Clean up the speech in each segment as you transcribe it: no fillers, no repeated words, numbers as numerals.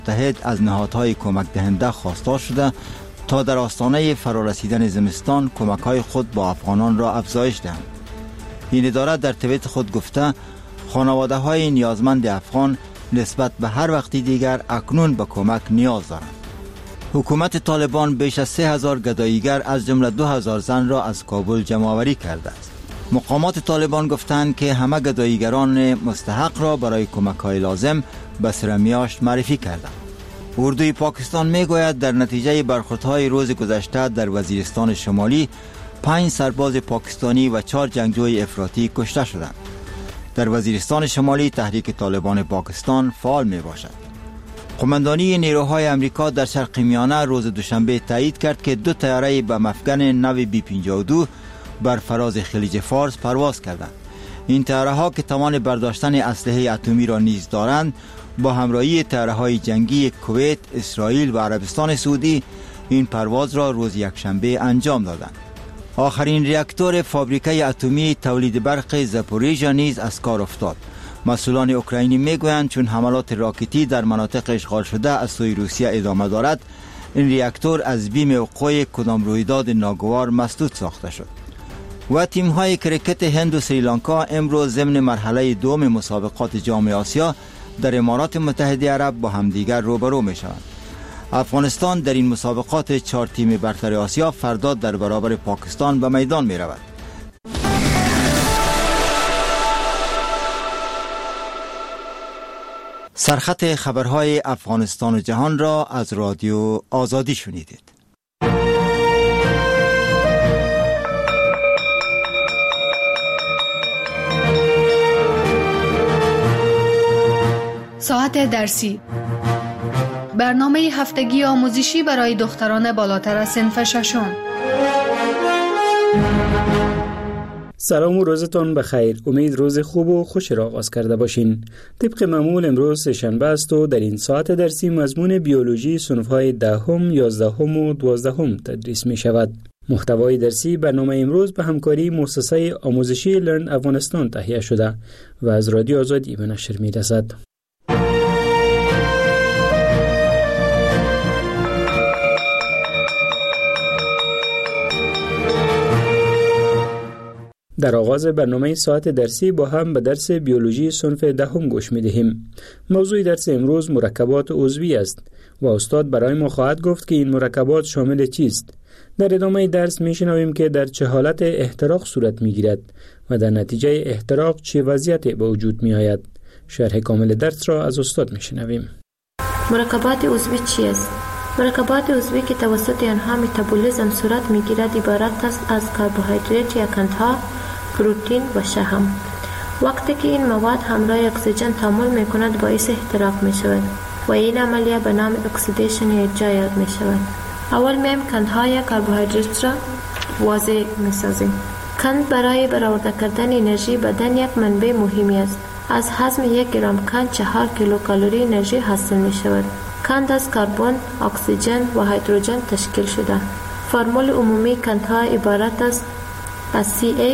متحد از نهادهای کمک دهنده خواستار شده تا در آستانه فرارسیدن زمستان کمک‌های خود با افغانان را افزایش دهند. این اداره در توییت خود گفته خانواده‌های نیازمند افغان نسبت به هر وقتی دیگر اکنون به کمک نیاز دارند. حکومت طالبان بیش از 3000 گداییگر از جمله 2000 زن را از کابل جمع‌آوری کرده است. مقامات طالبان گفتند که همه گداییگران مستحق را برای کمک‌های لازم به سرمیاشت معرفی کردند. اردوی پاکستان میگوید در نتیجه برخوردهای روز گذشته در وزیرستان شمالی 5 سرباز پاکستانی و 4 جنگجوی افراطی کشته شدند. در وزیرستان شمالی تحریک طالبان پاکستان فعال می باشد. قماندانی نیروهای امریکا در شرق میانه روز دوشنبه تایید کرد که 2 طیاره به مفگن نو بی-52 بر فراز خلیج فارس پرواز کردند. این طیاره ها که توان برداشتن اسلحه اتمی را نیز دارند با همراهی طیاره‌های جنگی کویت، اسرائیل و عربستان سعودی این پرواز را روز یکشنبه انجام دادند. آخرین ریاکتور فابریکه اتمی تولید برق زاپوریژیا نیز از کار افتاد. مسئولان اوکراینی میگویند چون حملات راکتی در مناطق اشغال شده از سوی روسیه ادامه دارد، این ریاکتور از بیم وقوع کدام رویداد ناگوار مسدود ساخته شد. و تیم‌های کریکت هند و سریلانکا امروز ضمن مرحله دوم مسابقات جام آسیا در امارات متحده عرب با همدیگر روبرو می‌شوند. افغانستان در این مسابقات 4 تیم برتر آسیا فردا در برابر پاکستان به میدان می‌رود. سرخط خبرهای افغانستان و جهان را از رادیو آزادی شنیدید. ساعت درسی، برنامه هفتگی آموزشی برای دختران بالاتر از صنف ششم. سلام و روزتان بخیر. امید روز خوب و خوش را آغاز کرده باشین. طبق معمول امروز سه‌شنبه است و در این ساعت درسی مضمون بیولوژی صنف‌های 10ام، 11ام و 12ام تدریس می شود. محتوای درسی برنامه امروز به همکاری مؤسسه آموزشی لرن افغانستان تهیه شده و از رادیو آزادی به نشر می رسد. در آغاز برنامه ساعت درسی با هم به درس بیولوژی صنف 10م گوش می دهیم. موضوع درس امروز مرکبات عضوی است و استاد برای ما خواهد گفت که این مرکبات شامل چیست. در ادامه درس می شنویم که در چه حالت احتراق صورت می گیرد و در نتیجه احتراق چه وضعیتی به وجود می آید. شرح کامل درس را از استاد می شنویم. مرکبات عضوی چی است؟ مرکبات عضوی که توسط آنها متابولیسم صورت می گیرد عبارت است از کربوهیدرات یا قندها، پروتئین و شحم. وقتی که این مواد همراه اکسیژن تعامل می کند باعث احتراق می شود و این عملیه به نام اکسیدیشن یا اجرا یاد می شود. اول میم قندها یا کربوهیدرات را واضح می سازیم. قند برای برآورده کردن انرژی بدن یک منبع مهمی است. از هضم 1 گرم قند 4 کیلوکالری انرژی حاصل می شود. قند از کربن، اکسیژن و هیدروژن تشکیل شده. فرمول عمومی قندها عبارت است از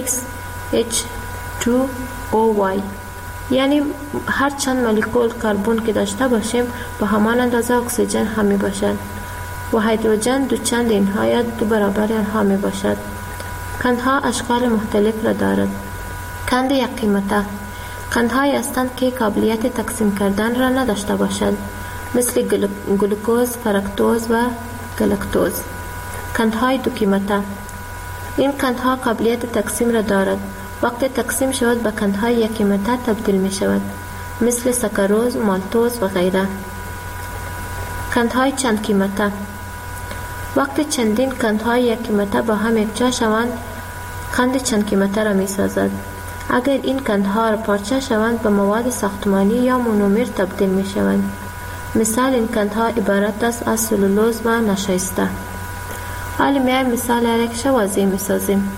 CXH2OY، یعنی هر چند مولکول کربن که داشته باشیم به همان اندازه اکسیژن هم می باشد و هیدروژن دو چند اینها یا 2 برابر آنها می باشد. قندها اشکال مختلف را دارد. قند یک قیمته قندهایی هستند که قابلیت تقسیم کردن را نداشته باشد، مثل گلوکوز، فرکتوز و گلاکتوز. قندهای 2 قیمته این قندها قابلیت تقسیم را دارد. وقتی تقسیم شود به قندهای 1 قیمته تبدیل می شود، مثل ساکاروز، مالتوز و غیره. قندهای چند قیمته وقتی چندین قندهای 1 قیمته با هم یکجا شوند قند چند قیمته را می سازد. اگر این قندها را پارچه شوند به مواد ساختمانی یا مونومر تبدیل می شوند. مثال این قندها عبارت است از سلولوز و نشایسته. حالا میایم مثال یک واضح می سازیم.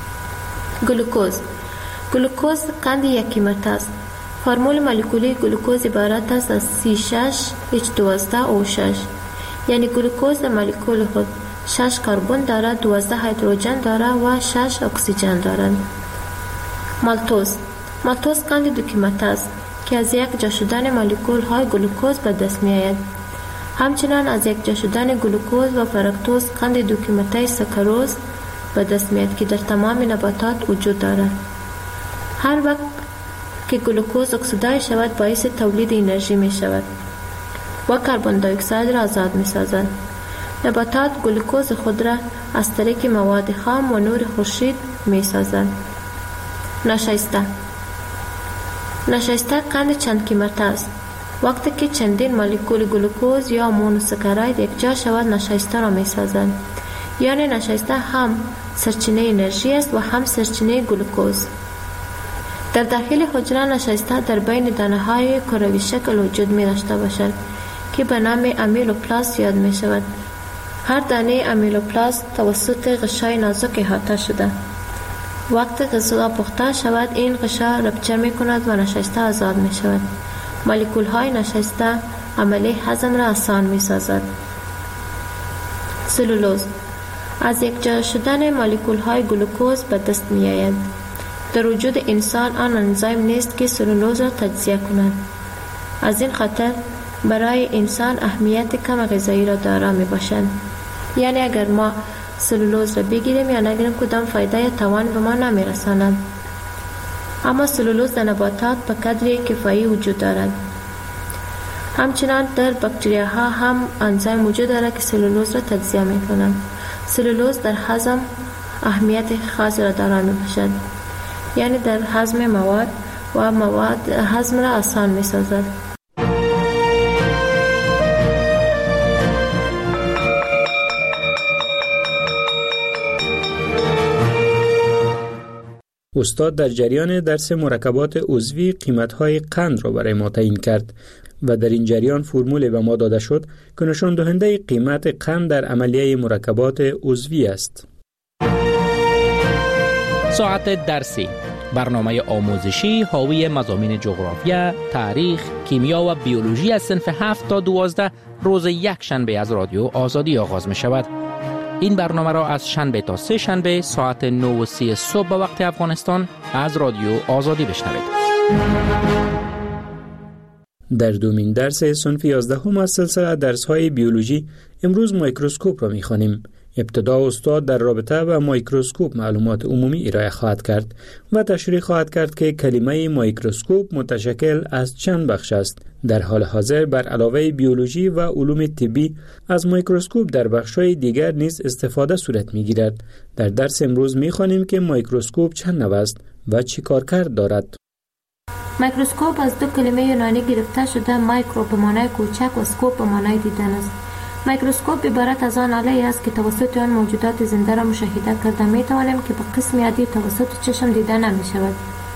گلوکوز قند 1 قیمته است. فرمول مولکولی گلوکوز عبارت است از C6H12O6، یعنی گلوکوز در مولکول خود 6 کربن دارد، 12 هیدروژن دارد و 6 اکسیژن دارد. مالتوز قند 2 قیمته است که از یک جا شدن مولکول های گلوکوز به دست می آید. همچنان از یکجا شدن گلوکوز و فرکتوز قند دوکیمته سکروز به دست میاد که در تمام نباتات وجود دارد. هر وقت که گلوکوز اکسیدای شود باعث تولید انرژی می شود و کربن دی اکساید را آزاد می سازد. نباتات گلوکوز خود را از طریق مواد خام و نور خورشید می سازند. نشایسته قند چند قیمته است. وقتی که چندین مولکول گلوکوز یا مونوساکاراید یکجا شود نشایسته را می سازند. یعنی نشایسته هم سرچینه انرژی است و هم سرچینه گلوکوز. در داخل حجره نشایسته در بین دانه های کروی شکل وجود می داشته باشد که به نام امیلوپلاست یاد می شود. هر دانه امیلوپلاست توسط غشای نازک احاطه شده. وقتی غذا پخته شود این غشا رپچر می کند و نشایسته آزاد می شود. مولکول های نشایسته عملی هضم را آسان می سازد. سلولوز از یکجا شدن مولکول های گلوکوز به دست می آید. در وجود انسان آن انزیم نیست که سلولوز را تجزیه کند. از این خاطر برای انسان اهمیت کم غذایی را دارا می باشد. یعنی اگر ما سلولوز را بگیریم یا نگیریم کدام فایده یا توان به ما نمی رساند. اما سلولوز در نباتات به قدر کفایی وجود دارد. همچنان در باکتریاها هم انزیم وجود دارد که سلولوز را تجزیه می کنند. سلولوز در هضم اهمیت خاص را دارا می باشد. یعنی در هضم مواد و مواد هضم را آسان می سازد. استاد در جریان درس مرکبات عضوی قیمت‌های قند را برای ما تعیین کرد و در این جریان فرمولی به ما داده شد که نشان دهنده قیمت قند در عملیه مرکبات عضوی است. ساعت درسی، برنامه آموزشی حاوی مضامین جغرافیا، تاریخ، کیمیا و بیولوژی از صنف 7 تا 12 روز یک شنبه از رادیو آزادی آغاز می شود. این برنامه را از شنبه تا سه شنبه ساعت 9:30 صبح به وقت افغانستان از رادیو آزادی بشنوید. در دومین درس صنف 11 از سلسله درس‌های بیولوژی امروز میکروسکوپ را می‌خوانیم. ابتدا استاد در رابطه با میکروسکوپ معلومات عمومی ارائه خواهد کرد و تشریح خواهد کرد که کلمه میکروسکوپ متشکل از چند بخش است. در حال حاضر بر علاوه بیولوژی و علوم طبی از میکروسکوپ در بخش‌های دیگر نیز استفاده صورت می‌گیرد. در درس امروز می‌خوانیم که میکروسکوپ چند نوع است و چی کارکرد دارد. میکروسکوپ از دو کلمه یونانی گرفته شده، مایکرو به معنای کوچک و سکوپ به معنای دیدن است. میکروسکوپ عبارت از آن آله است که توسط آن موجودات زنده را مشاهده کرده می توانیم که به قسم عادی توسط چشم دیده نمی شود.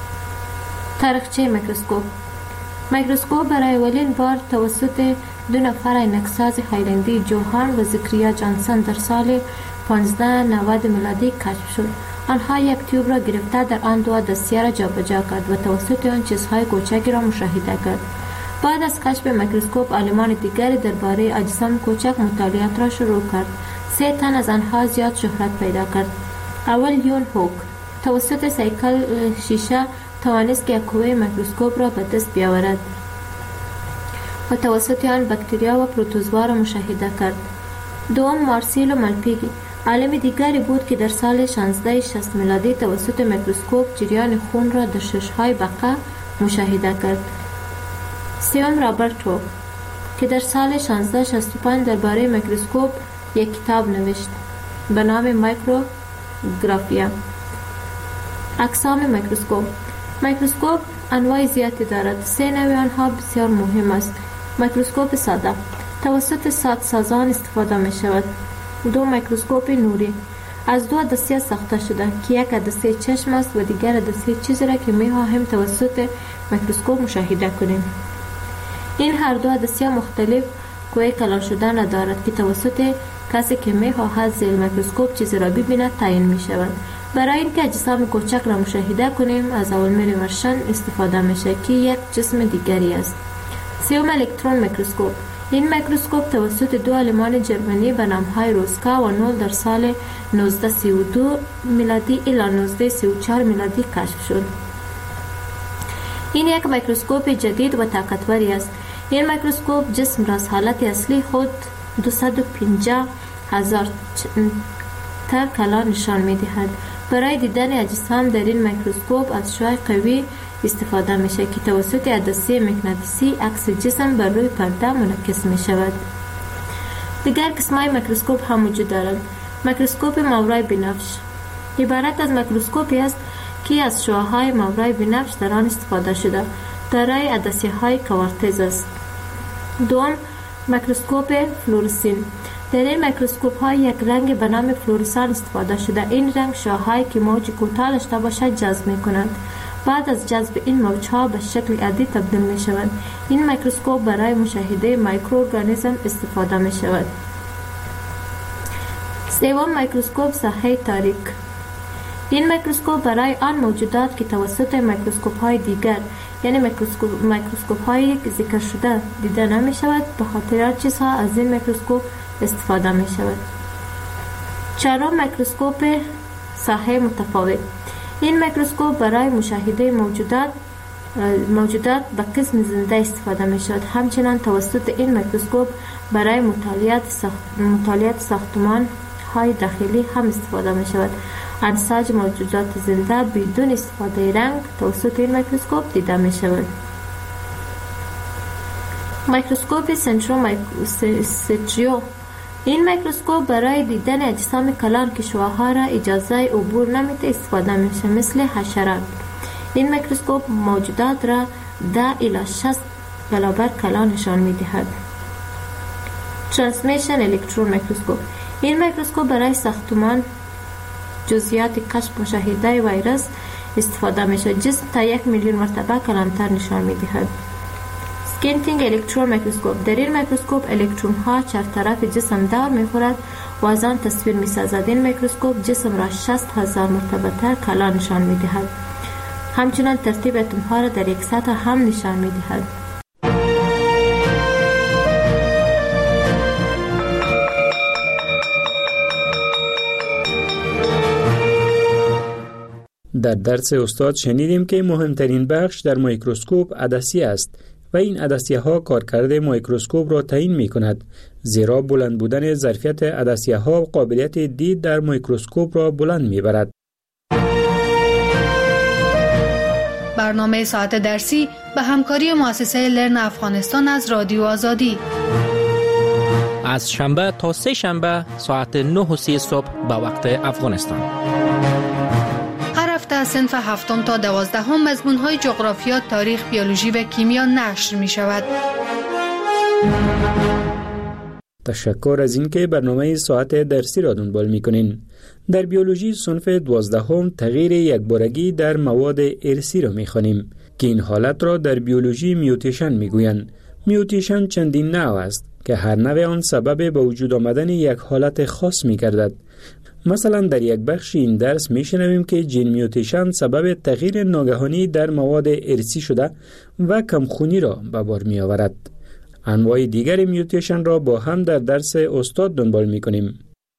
تاریخچه میکروسکوپ برای اولین بار توسط دو نفر عینکساز هایلندی، جوهان و زکریا جانسن در سال 1590 میلادی کشف شد. آنها یک تیوب را گرفته در آن دو دستیه را جابجا کرد و توسط آن چیزهای کوچکی را مشاهده کرد. بعد از کشف میکروسکوپ عالمان دیگری درباره اجسام کوچک مطالعات را شروع کرد. 3 تن از آنها زیاد شهرت پیدا کرد. اول یون هوک توسط سیکل شیشه توانست که قوه میکروسکوپ را به دست بیاورد و توسط آن باکتریا و پروتوزوا را مشاهده کرد. دوم مارسیلو مالپیگی عالم دیگری بود که در سال 1660 میلادی توسط میکروسکوپ جریان خون را در شش‌های بقا مشاهده کرد. سوم رابرت هوک که در سال 1665 درباره میکروسکوپ یک کتاب نوشت به نام مایکروگرافیا. اقسام میکروسکوپ انواع زیادی دارد. 3 نوع آنها بسیار مهم است. میکروسکوپ ساده توسط سازان استفاده می شود. 2 میکروسکوپ نوری از 2 دسته ساخته شده که یک دسته چشم است و دیگر دسته چیزی را که می خواهیم توسط میکروسکوپ مشاهده کنیم. این هر 2 دسته مختلف قوه کلان شدن دارد که توسط کسی که می خواهد زیر میکروسکوپ چیزی را ببیند تعیین می شود. برای اینکه اجسام کوچک را مشاهده کنیم از اولمر ورشن استفاده میشه که یک جسم دیگری است. سوم الکترون میکروسکوپ. این میکروسکوپ توسط 2 عالمان جرمنی به نام‌های روسکا و نول در سال 1932 میلادی الی 1934 میلادی کشف شد. این یک میکروسکوپ جدید و طاقتوری است. این میکروسکوپ جسم را از حالت اصلی خود 250,000 تا کلان نشان می دهد. برای دیدن اجسام در این میکروسکوپ از شعاع قوی استفاده می شود که توسط عدسه مغناطیسی عکس جسم بر روی پرده منعکس می شود. دیگر قسم‌های میکروسکوپ هم وجود دارد. میکروسکوپ ماورای بنفش عبارت از میکروسکوپی است که از شعاع‌های ماورای بنفش در آن استفاده شده دارای عدسه‌های کوارتز است. دوم، میکروسکوپ فلورسین. در این میکروسکوپ ها یک رنگ به نام فلورسان استفاده شده. این رنگ شعاع‌هایی که موج کوتاه داشته باشد جذب می‌کنند. بعد از جذب این موج‌ها به شکل عادی تبدیل می‌شوند. این میکروسکوپ برای مشاهده میکروارگانیسم استفاده می‌شود. سوم، میکروسکوپ ساحه تاریک. این میکروسکوپ برای آن موجودات که توسط میکروسکوپ‌های دیگر یعنی میکروسکوپ‌های ذکر شده دیده نمی‌شود به خاطر چیزها از این میکروسکوپ استفاده می‌شود. چهارم، میکروسکوپ ساحه متفاوت. این میکروسکوپ برای مشاهده موجودات به قسم زنده استفاده می‌شود. همچنین توسط این میکروسکوپ برای مطالعات ساختمان های داخلی هم استفاده می‌شود. انساج موجودات زنده بدون استفاده رنگ توسط این میکروسکوپ دیده می‌شود. میکروسکوپ سنترومایکروسکوپ. این میکروسکوپ برای دیدن اجسام کلان که شعاع‌ها را اجازه عبور نمی‌دهد استفاده می‌شود مثل حشرات. این میکروسکوپ موجودات را 10 الی 60 برابر کلان نشان می‌دهد. ترانسمیشن الکترون میکروسکوپ. این میکروسکوپ برای ساختمان جزئیات کشف مشاهده ویروس استفاده می‌شود. جسم تا 1,000,000 مرتبه کلانتر نشان می‌دهد. سکینتینگ الکترون میکروسکوپ. در این میکروسکوپ الکترون ها چهارطرف جسم دور می‌خورد و از آن تصویر می‌سازد. این میکروسکوپ جسم را 60,000 مرتبه تر کلان نشان می‌دهد. همچنین ترتیب اتم ها را در یک سطح هم نشان می‌دهد. در درس استاد شنیدیم که مهمترین بخش در میکروسکوپ عدسیه است و این عدسیه ها کارکرد میکروسکوپ را تعیین می کند، زیرا بلند بودن ظرفیت عدسیه ها قابلیت دید در میکروسکوپ را بلند می برد. برنامه ساعت درسی به همکاری مؤسسه لرن افغانستان از رادیو آزادی از شنبه تا سه شنبه ساعت 9:30 صبح به وقت افغانستان. هر هفته از صنف 7 تا 12 مضمون‌های جغرافیا، تاریخ، بیولوژی و کیمیا نشر می‌شود. تشکر از اینکه برنامه ساعت درسی را دنبال می‌کنین. در بیولوژی صنف 12 تغییر یکبارگی در مواد ارثی را می‌خوانیم که این حالت را در بیولوژی میوتیشن می‌گویند. میوتیشن چندین نوع است که هر نوع آن سبب به وجود آمدن یک حالت خاص می‌گردد. مثلا در یک بخش این درس میشنویم که جین میوتیشن سبب تغییر ناگهانی در مواد ارثی شده و کمخونی را به بار می آورد. انواع دیگر میوتیشن را با هم در درس استاد دنبال می کنیم.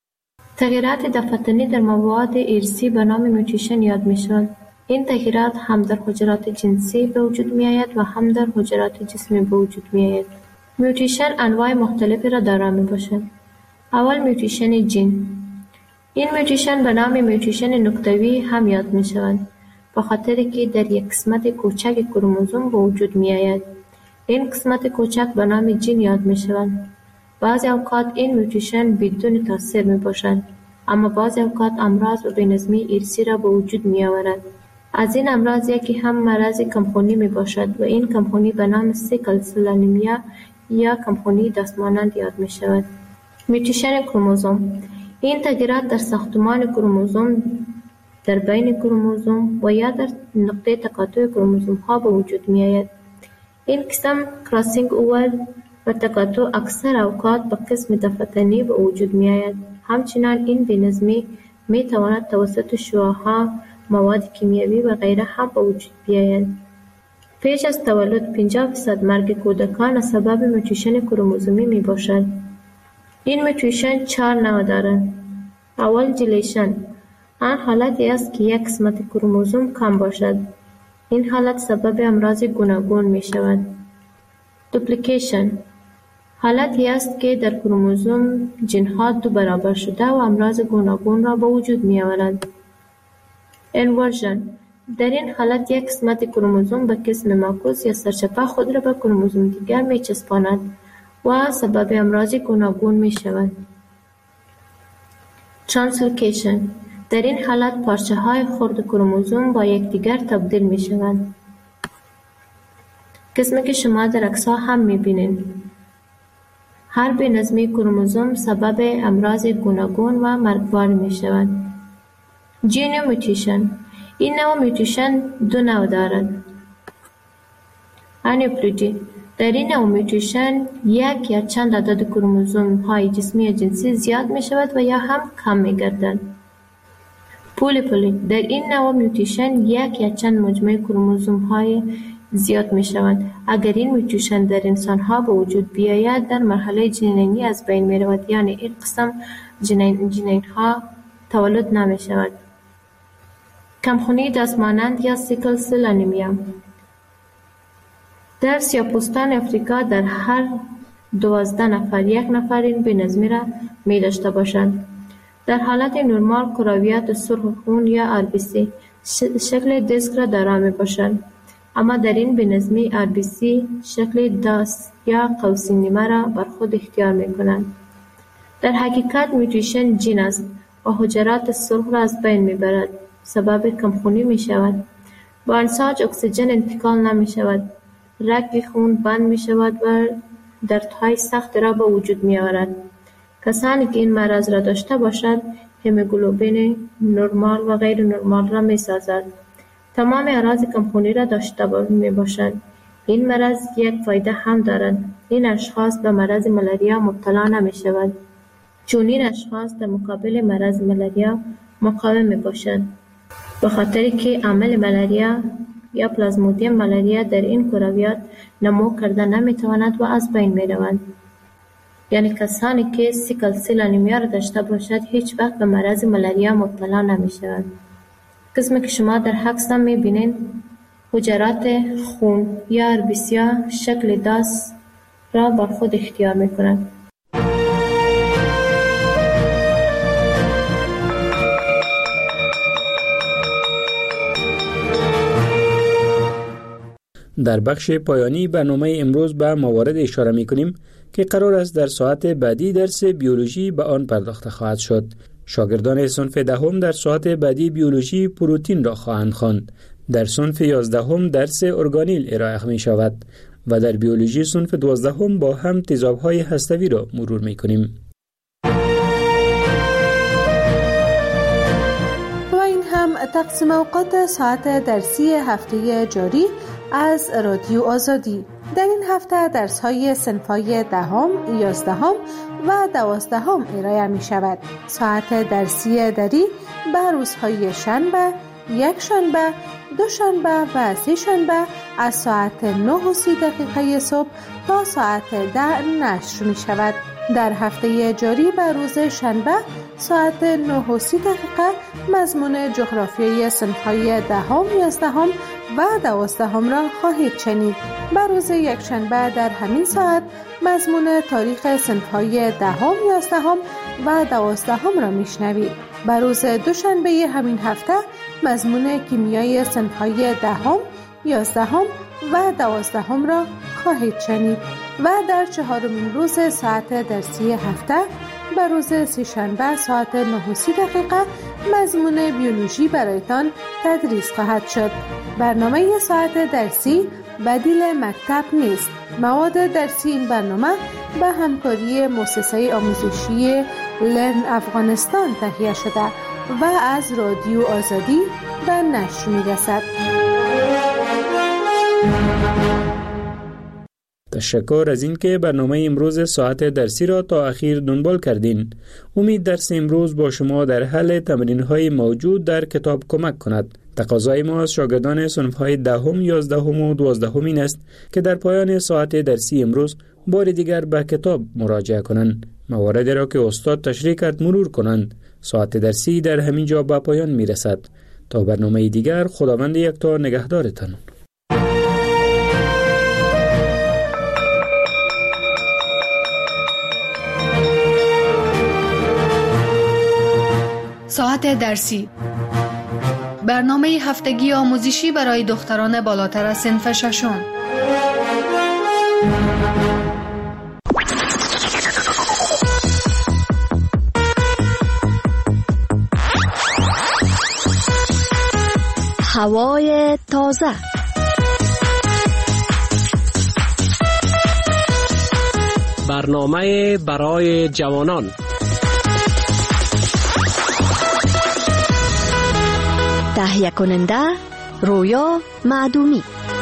تغییرات دفتنی در مواد ارثی به نام میوتیشن یاد می شود. این تغییرات هم در حجرات جنسی به وجود می آید و هم در حجرات جسمی به وجود می آید. میوتیشن انواع مختلفی را دارا می باشد. اول میوتیشن جین. این میوتیشن به نام میوتیشن نقطه‌ای هم یاد می شود به خاطر که در یک قسمت کوچک کروموزوم به وجود می آید. این قسمت کوچک به نام جین یاد می شود. بعضی اوقات این میوتیشن بدون تاثیر می باشد، اما بعضی اوقات امراض و بی‌نظمی ارثی را به وجود می آورد. از این امراض یکی هم مرض کمخونی می باشد و این کمخونی به نام سیکل سل انیمیا یا کمخونی دستمانند یاد می شود. میوتیشن کروموزوم. این تغییرات در ساختمان کروموزوم، در بین کروموزوم و یا در نقطه تقاطع کروموزوم ها به وجود می آید. این قسم کراسینگ اوور و تقاطع اکثر اوقات به قسم دفتنی به وجود می آید. همچنین این بی‌نظمی می تواند توسط شعاع‌ها، مواد کیمیایی و غیره هم به وجود بیاید. پیش از تولد 50% مرگ کودکان سبب میوتیشن کروموزومی می باشد. این میوتیشن 4 نوع دارد. اول جلیشن. آن حالتی است که یک قسمت کروموزوم کم باشد. این حالت سبب امراض گوناگون می شود. دوپلیکیشن حالتی است که در کروموزوم ژن‌ها 2 برابر شده و امراض گوناگون را به وجود می آورند. انورژن در این حالت یک قسمت کروموزوم به قسم معکوس یا سرچپه خود را به کروموزوم دیگر می چسباند و سبب امراض گوناگون می شود. ترانسلوکیشن در این حالت پارچه های خرد کروموزوم با یکدیگر تبدیل می شوند. قسمی که شما در عکس‌ها هم می بینید. هر بی‌نظمی کروموزوم سبب امراض گوناگون و مرگبار می شود. ژن میوتیشن این نوع میوتیشن 2 نوع دارد. انیپلویدی در این نوع میوتیشن یک یا چند عدد کروموزوم های جسمی یا جنسی زیاد می شود و یا هم کم می گردند. پولیپولی در این نوع میوتیشن یک یا چند مجموعه کروموزوم های زیاد می شوند. اگر این میوتیشن در انسان ها به وجود بیاید در مرحله جنینی از بین می رود، یعنی این قسم جنین ها تولد نمی شود. کمخونی دستمانند یا سیکل سل انیمیا در سیاه‌پوستان افریقا در هر 12 نفر 1 نفر این بی‌نظمی را می داشته باشند. در حالت نرمال کرویات سرخ خون یا RBC شکل دیسک را دارا می باشند، اما در این بی‌نظمی RBC شکل داس یا قوسی نیمه را بر خود اختیار می کنند. در حقیقت میوتیشن ژن است و حجرات سرخ را از بین می برد، سبب کمخونی می شود. با انساج اکسیژن انتقال نمی شود، رگ خون بند می شود و دردهای سخت را به وجود می آورد. کسانی که این مرض را داشته باشد هموگلوبین نرمال و غیر نرمال را می سازد. تمام اعراض کمخونی را داشته می باشند. این مرض یک فایده هم دارد. این اشخاص به مرض ملاریا مبتلا نمی شود، چون این اشخاص در مقابل مرض ملاریا مقاوم می باشند، به خاطری که عامل ملاریا یا پلازمودیم ملاریا در این کرویات نمو کرده نمی تواند و از بین می روند. یعنی کسانی که سیکل سل انیمیا را داشته باشد هیچ وقت به مرض ملاریا مبتلا نمی شوند. قسمی که شما در عکس می بینید حجرات خون یا RBC شکل داس را بر خود اختیار می کنند. در بخش پایانی برنامه امروز به موارد اشاره می کنیم که قرار است در ساعت بعدی درس بیولوژی به آن پرداخته خواهد شد. شاگردان صنف دهم در ساعت بعدی بیولوژی پروتین را خواهند خواند. در صنف 11 درس ارگانیل ارائه می شود و در بیولوژی صنف 12 با هم تیزاب‌های هسته‌ای را مرور می کنیم. و این هم تقسیم اوقات ساعت درسی هفته جاری از رادیو آزادی. در این هفته درس‌های صنف‌های 10، 11 و 12 ارائه می شود. ساعت درسی دری به روزهای شنبه، یک شنبه، دو شنبه و سه شنبه از ساعت 9:30 صبح تا ساعت 10 نشر می شود. در هفته جاری به روز شنبه ساعت 9:30 مضمون جغرافیای صنف‌های 10، 11 و 12 را خواهید شنید. به روز یک شنبه در همین ساعت مضمون تاریخ صنف‌های 10، 11 و 12 را میشنوید. به روز دوشنبه همین هفته مضمون کیمیای صنف‌های 10، 11 و 12 را خواهید شنید و در چهارمین روز ساعت درسی هفته به روز سه‌شنبه ساعت 9:30 مضمون بیولوژی برایتان تدریس خواهد شد. برنامه ساعت درسی بدیل مکتب نیست. مواد درسی این برنامه به همکاری مؤسسه آموزشی لرن افغانستان تهیه شده و از رادیو آزادی به نشر می‌رسد. تشکر از اینکه برنامه امروز ساعت درسی را تا اخیر دنبال کردین. امید درس امروز با شما در حل تمرین‌های موجود در کتاب کمک کند. تقاضای ما از شاگردان صنف‌های 10، 11 و 12 این است که در پایان ساعت درسی امروز بار دیگر به کتاب مراجعه کنند. مواردی را که استاد تشریح کرد مرور کنند. ساعت درسی در همین جا به پایان میرسد. تا برنامه دیگر خداوند یکتا نگهدارتان. ساعت درسی، برنامه هفتگی آموزشی برای دختران بالاتر از صنف ششم. هوای تازه، برنامه برای جوانان، تهیه کننده رویا معدومی.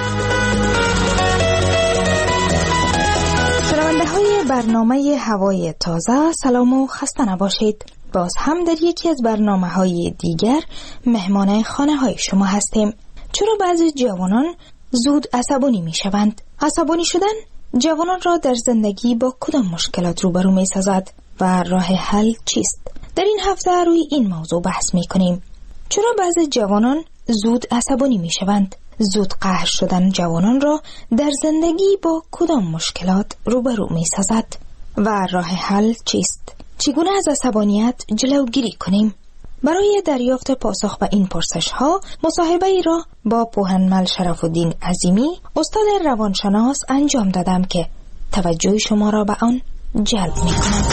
شنونده های برنامه هوای تازه، سلام و خسته نباشید. باز هم در یکی از برنامه های دیگر مهمان خانه های شما هستیم. چرا بعضی جوانان زود عصبانی می شوند؟ عصبانی شدن جوانان را در زندگی با کدام مشکلات روبرو می سازد و راه حل چیست؟ در این هفته روی این موضوع بحث می کنیم. چرا بعضی جوانان زود عصبانی می شوند؟ زود قهر شدن جوانان را در زندگی با کدام مشکلات روبرو می سازد و راه حل چیست؟ چگونه از عصبانیت جلوگیری کنیم؟ برای دریافت پاسخ به این پرسش ها مصاحبه ای را با پوهنمل شرف الدین عظیمی استاد روانشناس انجام دادم که توجه شما را به آن جلب می کنم.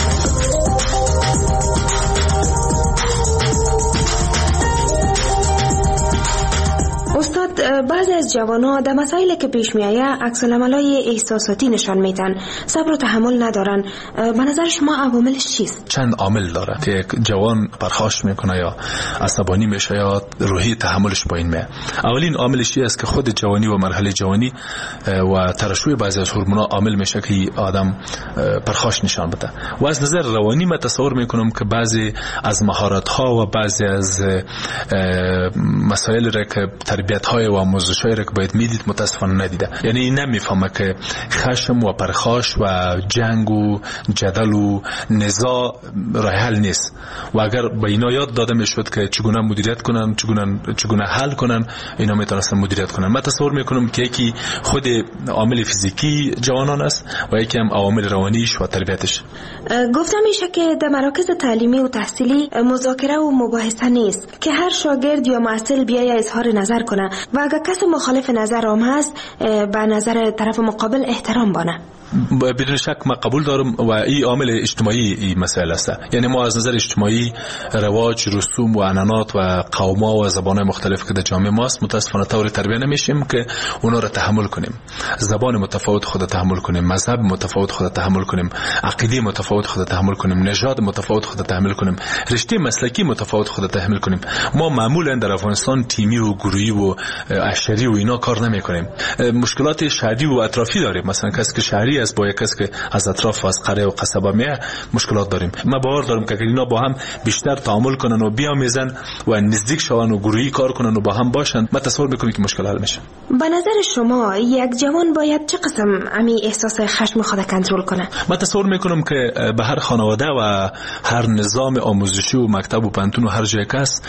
استاد، بعضی از جوان‌ها در مسائلی که پیش میآید عکس‌العمل‌های احساساتی نشان میدن، صبر و تحمل ندارن. به نظر شما عواملش چیست؟ چند عامل داره که یک جوان پرخاش میکنه یا عصبانی میشه یا روحی تحملش پایین میاد. اولین عاملش است که خود جوانی و مرحله جوانی و ترشح بعضی از هورمون‌ها عامل میشه که آدم پرخاش نشان بده. و از نظر روانی من تصور میکنم که بعضی از مهارت‌ها و بعضی از مسائل را که تربیت‌های و آموزش‌هایی را که باید میدید متاسفانه ندیده. یعنی نمیفهمه که خشم و پرخاش و جنگ و جدل و نزاع راه حل نیست و اگر به اینا یاد داده میشد که چگونه مدیریت کنن، چگونه حل کنن، اینا میتونستن مدیریت کنن. من تصور میکنم که یکی خود عامل فیزیکی جوانان است و یکی هم عوامل روانیش و تربیتش. گفتم میشه که در مراکز تعلیمی و تحصیلی مذاکره و مباحثه نیست که هر شاگرد یا محصل بیای اظهار نظر کنه و اگر کسی مخالف نظر هم هست به نظر طرف مقابل احترام بانه. بدون شک من قبول دارم و این عامل اجتماعی این مسئله است. یعنی ما از نظر اجتماعی رواج، رسوم و عنعنات و قوم‌ها و زبان‌های مختلف که در جامعه ماست متأسفانه طور تربیت نمیشیم که اونا را تحمل کنیم. زبان متفاوت خود تحمل کنیم، مذهب متفاوت خود تحمل کنیم، عقیده متفاوت خود تحمل کنیم، نژاد متفاوت خود تحمل کنیم، رشته مسلکی متفاوت خود تحمل کنیم. ما معمولا در افغانستان تیمی و گروهی و عشری و اینا کار نمی‌کنیم. مشکلات شهری و اطرافی داریم. مثلا کسی که شهری است با یک کسی که از اطراف و از قریه و قصبه میه مشکلات داریم. من باور دارم که اگر اینا با هم بیشتر تعامل کنن و بیامیزن و نزدیک شون و گروهی کار کنن و با هم باشن، من تصور میکنم که مشکل حل میشه. به نظر شما یک جوان باید چه قسم احساس خشم خود کنترل کنه؟ من تصور میکنم که به هر خانواده و هر نظام آموزشی و مکتب و پانتون و هر جای کس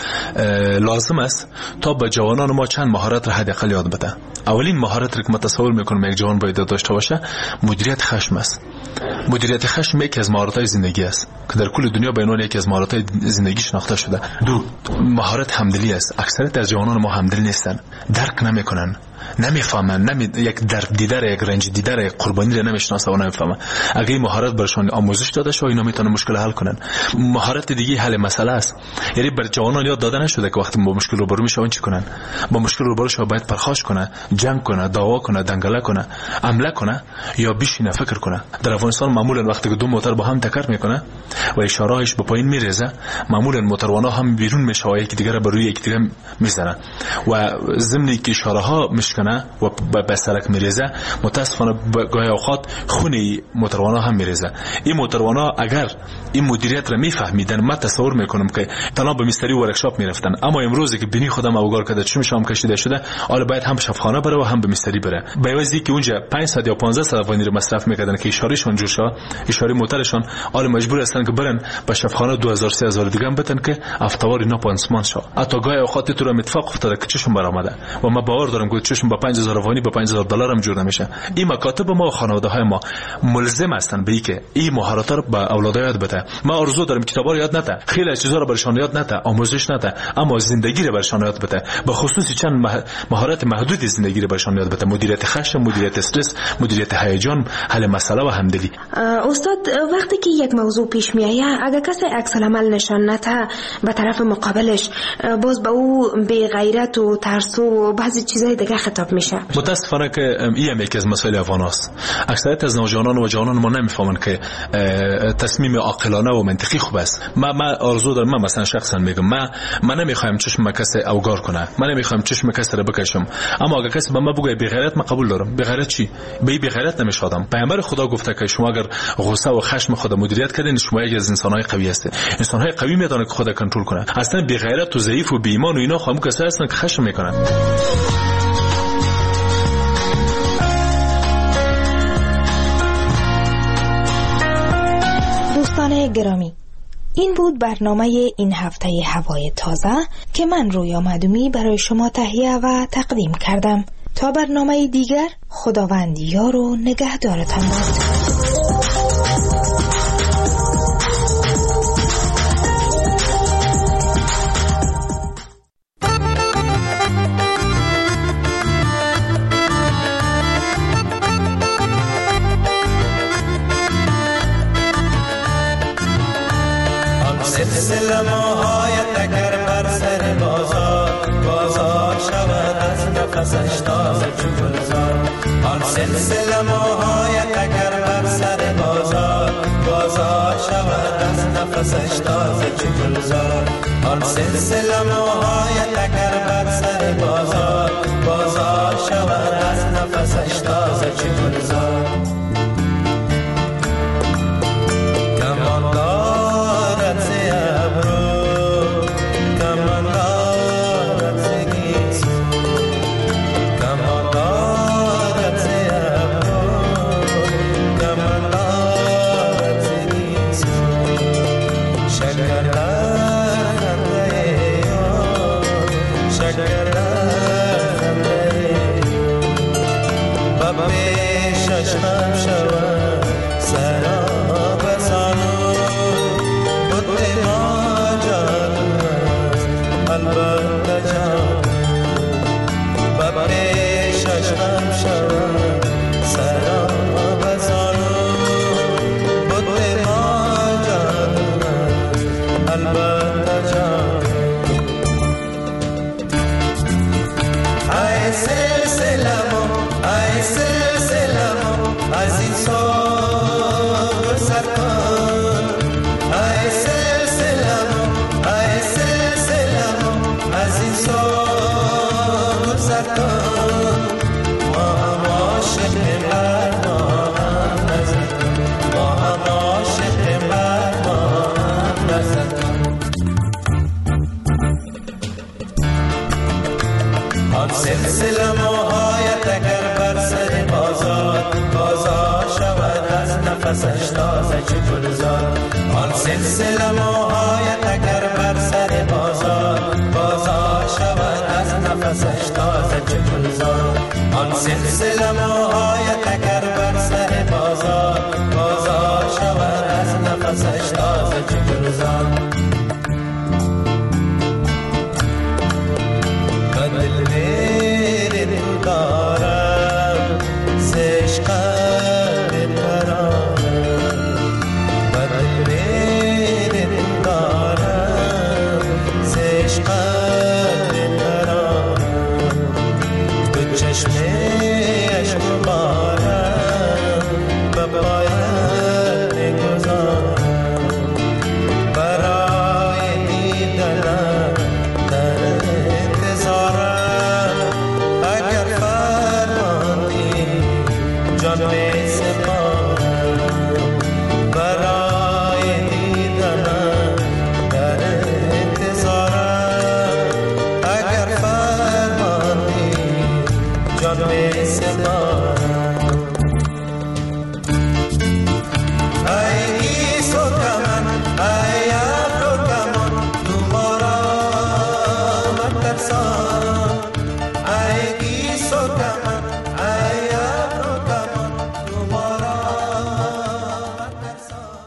لازم است تا به جوانان ما چند مهارت را حداقل یاد بده. اولین مهارت که من تصور میکنم یک جوان باید داشته باشه مدیریت خشم است. مدیریت خشم یکی از مهارت‌های زندگی است که در کل دنیا به عنوان یکی از مهارت‌های زندگی شناخته شده. دو، مهارت همدلی است. اکثریت از جوانان ما همدل نیستن، درک نمی‌کنن، نمیفهمن، یک درد دیدار، یک رنج دیدار، یک قربانی را نمیشناسن و نمیفهمن. اگه این مهارت برشان آموزش داده شه اینا میتونن مشکل حل کنن. مهارت دیگه حل مسئله است. یعنی بر جوانان یاد داده نشده که وقتی با مشکل روبرو میشن چی کنن. با مشکل روبرو شو باید پرخاش کنه، جنگ کنه، دعوا کنه، دنگله کنه، حمله کنه یا بشینه فکر کنه. در افغانستان معمولا وقتی که دو موتور با هم تکر میکنه و اشارهش به پایین میریزه، معمولا موتوروانا هم بیرون میشه و یکی دیگه را بر روی یکی دیگه میزنن و ضمن که اشاره ها کنه و به سرک میریزه، متاسفانه گاهی اوقات خون موتوروانا هم میریزه. این موتوروانا اگر این مدیریت را میفهمیدن، من تصور میکنم که تنها به مستری ورکشاپ میرفتن. اما امروزی که بینی خودم اوگار کرده چه میشم کشیده شده، حالا باید هم شفاخانه بره و هم به مستری بره. به عوضی که اونجا 500 یا 1500 افغانی رو مصرف میکردن که اشارهشون جور شه، اشاره موتورشون، حالا مجبور هستن که برن به شفاخانه 2000 3000 دیگه هم بتن که افتوار اینا پانسمان شه. حتی گاهی اوقات تو رو اتفاق افتاده که چشم برآمده و من باور دارم که چشم مکاتبشون با 5000 افغانی با 5000 دلار هم جور نمیشه. این مکاتب ما و خانواده های ما ملزم هستن به اینکه این مهارت ها رو به اولاد یاد بده. ما آرزو داریم کتابا رو یاد نده، خیلی از چیزا رو برشان یاد نده، آموزش نده، اما زندگی رو برشان یاد بده. به خصوص چند مهارت محدود زندگی رو برشان یاد بده: مدیریت خشم، مدیریت استرس، مدیریت هیجان، حل مسئله و همدلی. استاد، وقتی که یک موضوع پیش میآید اگر کسی عکس العمل نشان نده به طرف مقابلش، باز به او بی غیرت و ترس و بعضی چیزای دیگه خطاب میشه. متاسفانه که این یکی از مسائل افغان است. اکثریت از نوجوانان و جوانان ما نمیفهمن که تصمیم عاقلانه و منطقی خوب است. من آرزو دارم، من مثلا شخصا میگم من نمیخوایم چشم کسی اوگار کنه، من نمیخوایم چشم کسی رو بکشم، اما اگر کسی به من بگه بی غیرت، من قبول دارم. بی غیرت چی؟ بی غیرت نمیشادم. پیامبر خدا گفته که شما اگر غصه و خشم خود مدیریت کردین، شما یکی از انسان‌های قوی هستید. انسان‌های قوی میتونن که خود کنترل کنن. اصلا بی غیرت و ضعیف و بی ایمان و اینا خام کسایی هستن که خشم میکنن. دوستان گرامی، این بود برنامه این هفته هوای تازه که من رویا معدومی برای شما تهیه و تقدیم کردم. تا برنامه دیگر، خداوند یار و نگهدارتان باد. سلسله موهای تکر بر سر بازار شود از نفسش تازه چو گلزار. آن سلسله موهای تکر بر سر بازار شود از نفسش تازه چو گلزار. آن سلسله موهای تکر بر سر بازار شود از نفسش تازه چو گلزار. سلسله موهای تکر بر سر بازار شود از نفسش تازه چو گلزار. آن سلسله موهای تکر بر سر بازار شود از نفسش تازه چو گلزار. آن سلسله موهای تکر